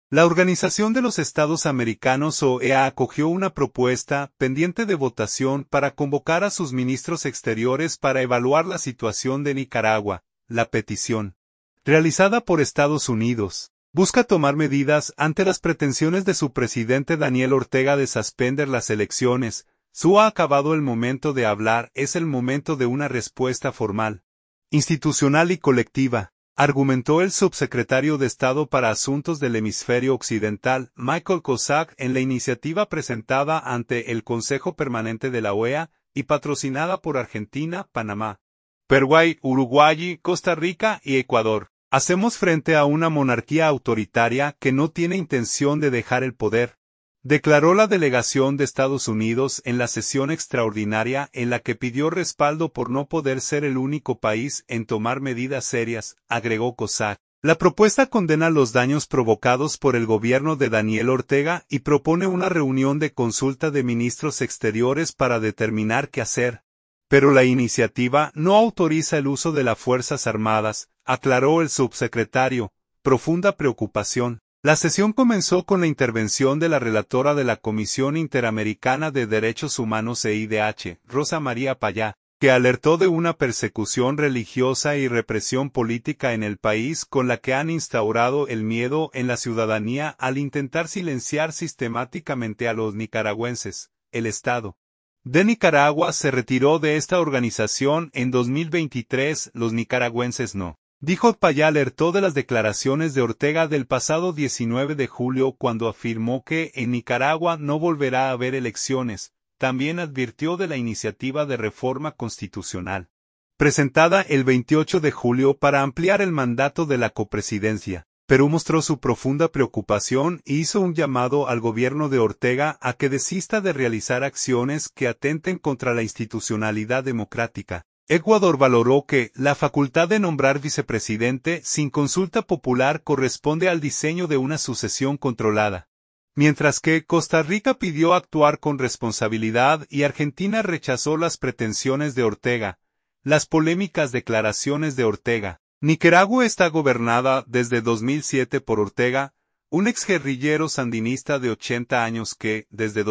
La Organización de los Estados Americanos OEA acogió una propuesta pendiente de votación para convocar a sus ministros exteriores para evaluar la situación de Nicaragua. La petición, realizada por Estados Unidos, busca tomar medidas ante las pretensiones de su presidente Daniel Ortega de suspender las elecciones. Ha acabado el momento de hablar, es el momento de una respuesta formal, institucional y colectiva, argumentó el subsecretario de Estado para Asuntos del Hemisferio Occidental, Michael Kozak, en la iniciativa presentada ante el Consejo Permanente de la OEA y patrocinada por Argentina, Panamá, Paraguay, Uruguay, Costa Rica y Ecuador. Hacemos frente a una monarquía autoritaria que no tiene intención de dejar el poder, declaró la delegación de Estados Unidos en la sesión extraordinaria en la que pidió respaldo por no poder ser el único país en tomar medidas serias, agregó Kozak. La propuesta condena los daños provocados por el gobierno de Daniel Ortega y propone una reunión de consulta de ministros exteriores para determinar qué hacer. Pero la iniciativa no autoriza el uso de las Fuerzas Armadas, aclaró el subsecretario. Profunda preocupación. La sesión comenzó con la intervención de la relatora de la Comisión Interamericana de Derechos Humanos CIDH, Rosa María Payá, que alertó de una persecución religiosa y represión política en el país con la que han instaurado el miedo en la ciudadanía al intentar silenciar sistemáticamente a los nicaragüenses. El Estado de Nicaragua se retiró de esta organización en 2023, los nicaragüenses no. Dijo Payá alertó de las declaraciones de Ortega del pasado 19 de julio cuando afirmó que en Nicaragua no volverá a haber elecciones. También advirtió de la iniciativa de reforma constitucional, presentada el 28 de julio para ampliar el mandato de la copresidencia. Perú mostró su profunda preocupación e hizo un llamado al gobierno de Ortega a que desista de realizar acciones que atenten contra la institucionalidad democrática. Ecuador valoró que la facultad de nombrar vicepresidente sin consulta popular corresponde al diseño de una sucesión controlada, mientras que Costa Rica pidió actuar con responsabilidad y Argentina rechazó las pretensiones de Ortega. Las polémicas declaraciones de Ortega. Nicaragua está gobernada desde 2007 por Ortega, un exguerrillero sandinista de 80 años que, desde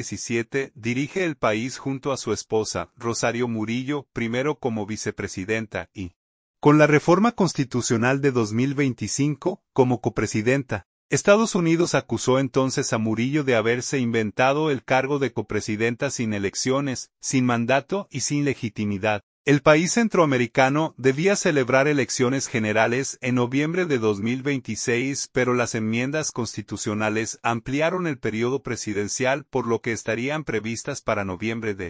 2017, dirige el país junto a su esposa, Rosario Murillo, primero como vicepresidenta y, con la reforma constitucional de 2025, como copresidenta. Estados Unidos acusó entonces a Murillo de haberse inventado el cargo de copresidenta sin elecciones, sin mandato y sin legitimidad. El país centroamericano debía celebrar elecciones generales en noviembre de 2026, pero las enmiendas constitucionales ampliaron el periodo presidencial por lo que estarían previstas para noviembre de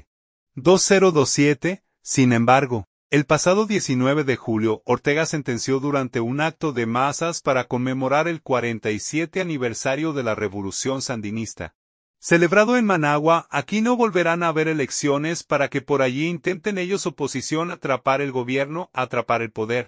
2027. Sin embargo, el pasado 19 de julio, Ortega sentenció durante un acto de masas para conmemorar el 47 aniversario de la Revolución Sandinista, celebrado en Managua. Aquí no volverán a haber elecciones para que por allí intenten ellos oposición atrapar el gobierno, atrapar el poder.